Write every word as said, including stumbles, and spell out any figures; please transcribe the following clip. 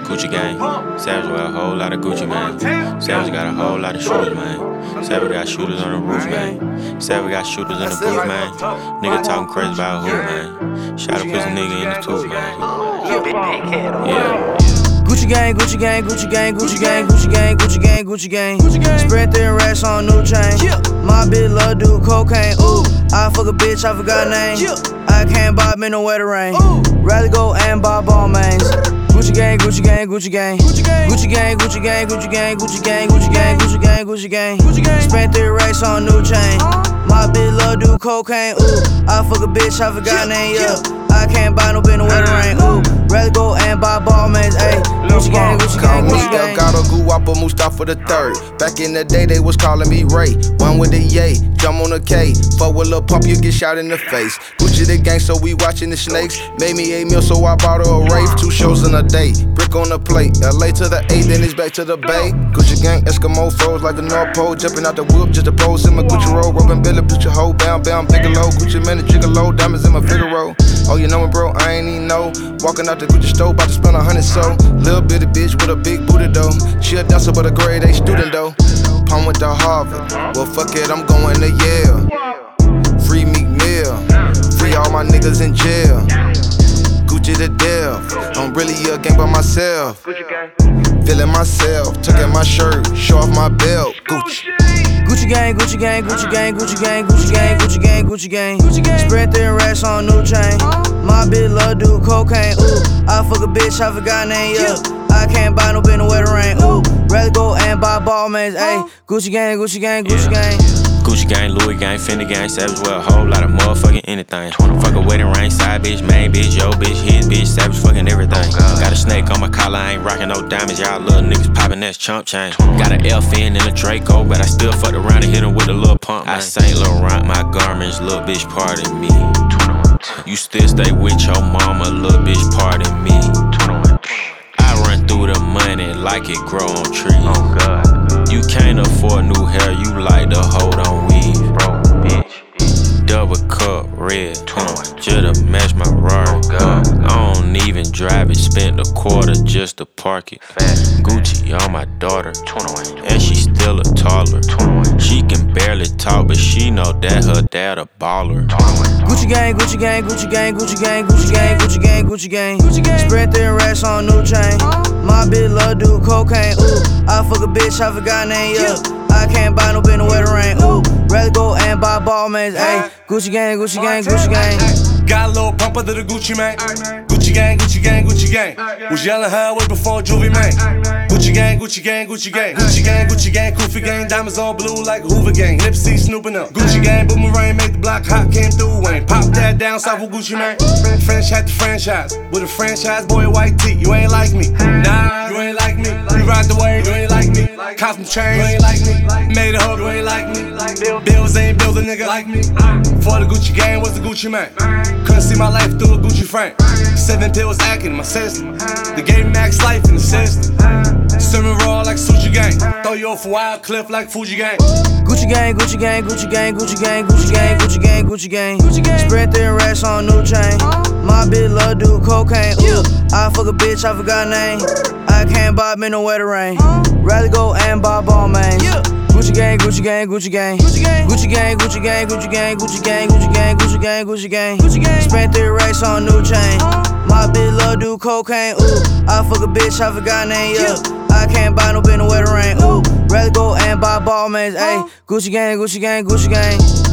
Gucci gang. Savage got a whole lot of Gucci, man. Savage got a whole lot of shooters, man. Savage got shooters on the roof, man. Savage got shooters in the booth, man. Nigga talking crazy about who, man. Shot a pussy nigga in the tooth, man. Yeah. Gucci gang, Gucci gang, Gucci gang, Gucci gang, Gucci gang, Gucci gang, Gucci gang. Spread thin racks on new chain. My bitch love do cocaine. Ooh, I fuck a bitch, I forgot her name. I can't buy me no wetter rain. Rather go and buy ball mains. Gucci gang, Gucci gang, Gucci gang. Gucci gang, Gucci gang, Gucci gang, Gucci gang, Gucci gang, Gucci gang, Gucci gang. Spent three racks on new chain. My bitch love do cocaine. Ooh, I fuck a bitch, I forgot her name. Yeah, I can't buy no bitch no wetter rain. Ooh, rather go and buy ball mains. Ayy, Gucci gang, Gucci gang, Gucci gang. Delgado, Guapo, Mustafa the third. Back in the day, they was calling me Ray. One with the yay, jump on the K. Fuck with Lil Pump, you get shot in the face. Gucci the gang, so we watching the snakes. Made me eight mil, so I bought her a rave. Two shows in a day, brick on the plate. L A to the eight, then it's back to the bay. Gucci gang, Eskimo froze like the North Pole. Jumping out the whip just to pose in my Gucci roll. Robin Billy, put your hoe bound, bound, Bigelow. Gucci man, the Gigolo, diamonds in my Figaro. Oh, you know me, bro, I ain't even know. Walking out the Gucci store, about to spend a hundred so. Little bitty bitch with a big booty though. She a dancer, but a grade A student though. Palm went to Harvard. Well, fuck it, I'm going to Yale. Free Meek Mill. Free all my niggas in jail. Gucci to death. I'm really a gang by myself. Feeling myself. Tuck in my shirt. Show off my belt. Gucci. Gucci gang, Gucci gang, Gucci gang, Gucci gang, Gucci gang, Gucci gang, Gucci gang. Spread thin racks on new chain. My bitch love do cocaine. Ooh, I fuck a bitch, I forgot her name. Yeah, I can't buy no bitch no wetter rain. Ooh, rather go and buy ball mains. Ayy, Gucci gang, Gucci gang, Gucci gang. Gucci gang, Louis gang, Fendi gang, Savage with a whole lot of motherfucking anything. Fuck a wedding ring, side bitch, main bitch, yo bitch, his bitch, Savage fucking everything. Got a snake on my collar, I ain't rocking no diamonds, y'all little niggas popping that's chump change. Got an L F N and a Draco, but I still fucked around and hit him with a little pump. Man. I Saint Laurent my garments, little bitch, pardon me. You still stay with your mama, little bitch, pardon me. I run through the money like it grow on trees. Oh God. You can't afford new hair, you like to hold on weave. Bro, bitch. Double cup, red, uh, just to match my ride. Uh, I don't even drive it, spent a quarter just to park it. Gucci on my daughter, and she still a toddler. She can barely talk, but she know that her dad a baller. Gucci gang, Gucci gang, Gucci gang, Gucci gang, Gucci gang, Gucci gang, Gucci gang. Spread thin racks on new chain. My bitch love do cocaine. Ooh, I fuck a bitch, I forgot her name. Yeah, I can't buy no bitch no wetter rain. Ooh, rather go and buy ball mains. Ayy, Gucci gang, Gucci gang, Gucci gang. Got a little pump under the Gucci man. Gucci gang, Gucci gang, Gucci gang. Was yelling her way before Juvie man. Gucci gang, Gucci gang, Gucci gang. Gucci gang, Gucci gang, Koofy gang. Diamonds all blue like Hoover gang. Nipsey snooping up. Gucci gang, boomerang, make the block hot. Came through Wayne. Pop that down south with Gucci man. French hat to franchise. With a franchise boy, white tee. You ain't like me. Nah, you ain't like me. You ride the wave, you ain't like me. Cosmo chain, you ain't like me. Made a hook, you ain't like me. Bills ain't bills a nigga like me. For the Gucci gang was the Gucci man. Couldn't see my life through a Gucci frame. Seven pills acting in my system. The game max life in the system. Serving raw like Sushi gang. Throw you off a wild cliff like Fuji gang. Gucci gang, Gucci gang, Gucci gang, Gucci gang, Gucci gang, Gucci gang, Gucci gang. Spread thin racks on new chain. My bitch love do cocaine. Ooh, I fuck a bitch, I forgot her name. I can't buy me no wetter rain. Rather go and buy ball mains. Gucci gang, Gucci gang, Gucci gang. Gucci gang, Gucci gang, Gucci gang, Gucci gang, Gucci gang, Gucci gang, Gucci gang, Gucci gang. Gucci gang. Spent three racks on new chain. My bitch love do cocaine. Ooh, I fuck a bitch, I forgot her name. Yeah, I can't buy no bitch no wetter rain. Ooh, rather go and buy ball mains. Ayy, Gucci gang, Gucci gang, Gucci gang.